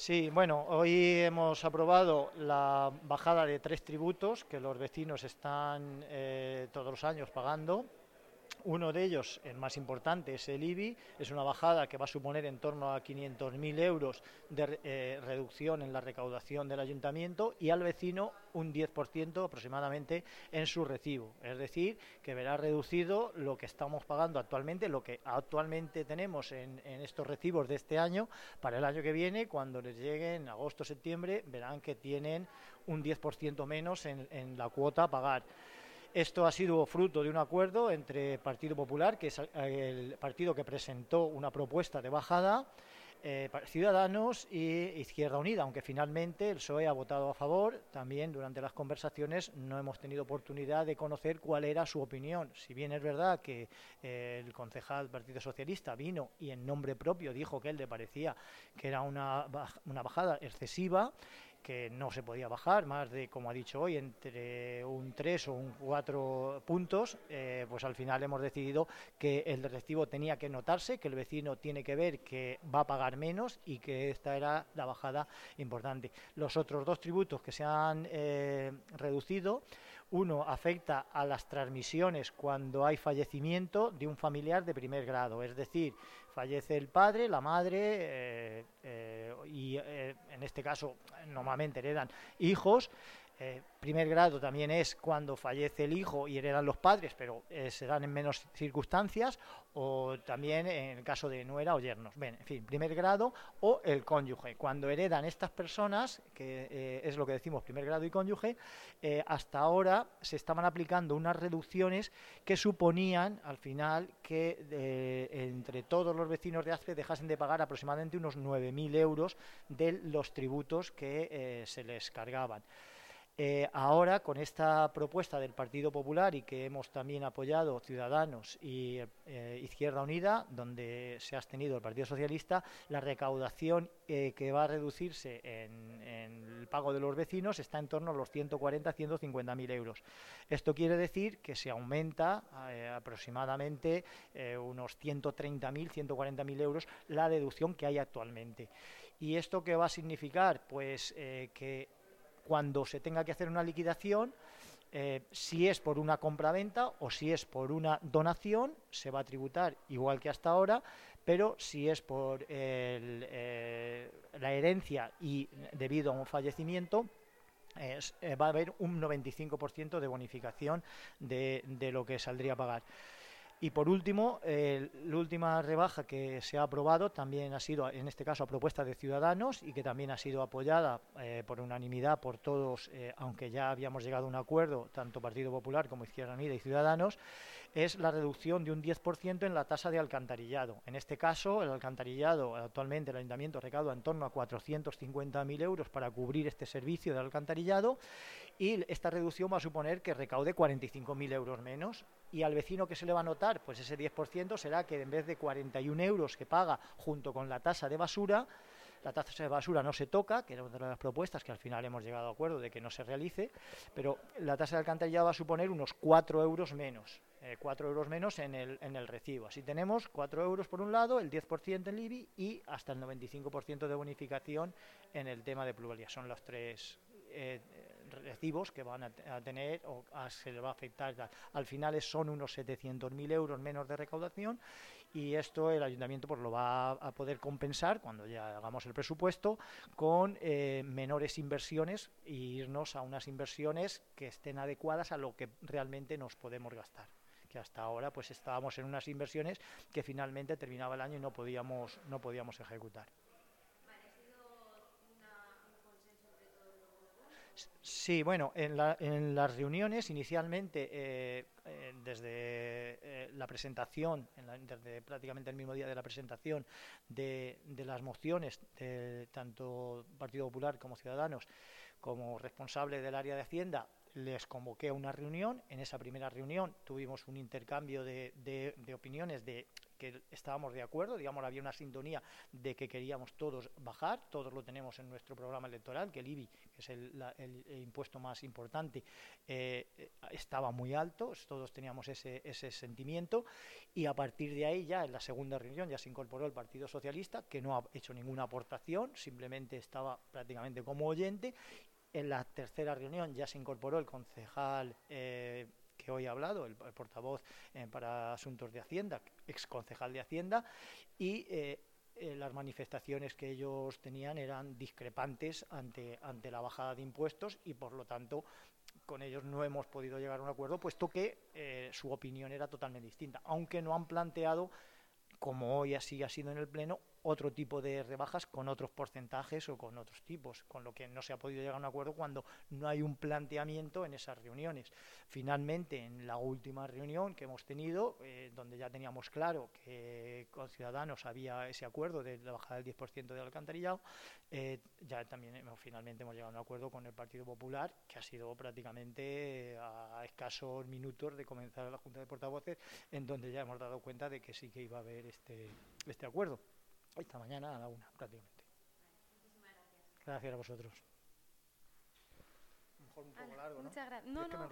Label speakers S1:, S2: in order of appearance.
S1: Sí, bueno, hoy hemos aprobado la bajada de 3 tributos que los vecinos están todos los años pagando. Uno de ellos, el más importante, es el IBI. Es una bajada que va a suponer en torno a 500.000 euros de reducción en la recaudación del ayuntamiento, y al vecino un 10% aproximadamente en su recibo. Es decir, que verá reducido lo que estamos pagando actualmente, lo que actualmente tenemos en estos recibos de este año. Para el año que viene, cuando les llegue en agosto o septiembre, verán que tienen un 10% menos en la cuota a pagar. Esto ha sido fruto de un acuerdo entre Partido Popular, que es el partido que presentó una propuesta de bajada, Ciudadanos y Izquierda Unida, aunque finalmente el PSOE ha votado a favor. También durante las conversaciones no hemos tenido oportunidad de conocer cuál era su opinión. Si bien es verdad que el concejal del Partido Socialista vino y en nombre propio dijo que él le parecía que era una bajada excesiva, que no se podía bajar más de, como ha dicho hoy, entre un 3 o un 4 puntos, pues al final hemos decidido que el recibo tenía que notarse, que el vecino tiene que ver que va a pagar menos y que esta era la bajada importante. Los otros dos tributos que se han reducido, uno afecta a las transmisiones cuando hay fallecimiento de un familiar de primer grado, es decir, fallece el padre, la madre y en este caso normalmente heredan hijos. Primer grado también es cuando fallece el hijo y heredan los padres, pero se dan en menos circunstancias, o también en el caso de nuera o yernos. Bien, en fin, primer grado o el cónyuge. Cuando heredan estas personas, que es lo que decimos primer grado y cónyuge, hasta ahora se estaban aplicando unas reducciones que suponían al final que entre todos los vecinos de Aspe dejasen de pagar aproximadamente unos 9.000 euros de los tributos que se les cargaban. Ahora, con esta propuesta del Partido Popular, y que hemos también apoyado Ciudadanos y Izquierda Unida, donde se ha abstenido el Partido Socialista, la recaudación que va a reducirse en el pago de los vecinos está en torno a los 140-150.000 euros. Esto quiere decir que se aumenta aproximadamente unos 130.000-140.000 euros la deducción que hay actualmente. ¿Y esto qué va a significar? Pues que cuando se tenga que hacer una liquidación, si es por una compraventa o si es por una donación, se va a tributar igual que hasta ahora, pero si es por la herencia y debido a un fallecimiento, va a haber un 95% de bonificación de lo que saldría a pagar. Y por último, la última rebaja que se ha aprobado también ha sido, en este caso, a propuesta de Ciudadanos, y que también ha sido apoyada por unanimidad por todos, aunque ya habíamos llegado a un acuerdo, tanto Partido Popular como Izquierda Unida y Ciudadanos, es la reducción de un 10% en la tasa de alcantarillado. En este caso, el alcantarillado, actualmente el Ayuntamiento recauda en torno a 450.000 euros para cubrir este servicio de alcantarillado, y esta reducción va a suponer que recaude 45.000 euros menos. Y al vecino, que se le va a notar, pues ese 10% será que en vez de 41 euros que paga junto con la tasa de basura, la tasa de basura no se toca, que era una de las propuestas que al final hemos llegado a acuerdo de que no se realice, pero la tasa de alcantarillado va a suponer unos 4 euros menos. 4 euros menos en el recibo. Así tenemos 4 euros por un lado, el 10% en IBI y hasta el 95% de bonificación en el tema de plusvalía. Son los tres recibos que van a tener o se le va a afectar. Al final son unos 700.000 euros menos de recaudación, y esto el ayuntamiento pues lo va a poder compensar cuando ya hagamos el presupuesto con menores inversiones, e irnos a unas inversiones que estén adecuadas a lo que realmente nos podemos gastar, que hasta ahora pues estábamos en unas inversiones que finalmente terminaba el año y no podíamos ejecutar. Sí, bueno, en las reuniones inicialmente, desde la presentación, desde prácticamente el mismo día de la presentación de las mociones de tanto Partido Popular como Ciudadanos, como responsable del área de Hacienda, les convoqué a una reunión. En esa primera reunión tuvimos un intercambio de opiniones de que estábamos de acuerdo, digamos, había una sintonía de que queríamos todos bajar, todos lo tenemos en nuestro programa electoral, que el IBI, que es el impuesto más importante, estaba muy alto, todos teníamos ese sentimiento, y a partir de ahí ya en la segunda reunión ya se incorporó el Partido Socialista, que no ha hecho ninguna aportación, simplemente estaba prácticamente como oyente. En la tercera reunión ya se incorporó el concejal que hoy ha hablado, el portavoz para asuntos de Hacienda, ex concejal de Hacienda, y las manifestaciones que ellos tenían eran discrepantes ante la bajada de impuestos, y por lo tanto con ellos no hemos podido llegar a un acuerdo, puesto que su opinión era totalmente distinta, aunque no han planteado, como hoy así ha sido en el Pleno, otro tipo de rebajas con otros porcentajes o con otros tipos, con lo que no se ha podido llegar a un acuerdo cuando no hay un planteamiento en esas reuniones. Finalmente, en la última reunión que hemos tenido, donde ya teníamos claro que con Ciudadanos había ese acuerdo de la bajada del 10% del alcantarillado, ya también finalmente hemos llegado a un acuerdo con el Partido Popular, que ha sido prácticamente a escasos minutos de comenzar la Junta de Portavoces, en donde ya hemos dado cuenta de que sí que iba a haber este acuerdo. Esta mañana a la 1, prácticamente. Gracias a vosotros. Mejor un poco largo, ¿no?
S2: Muchas gracias. No, no.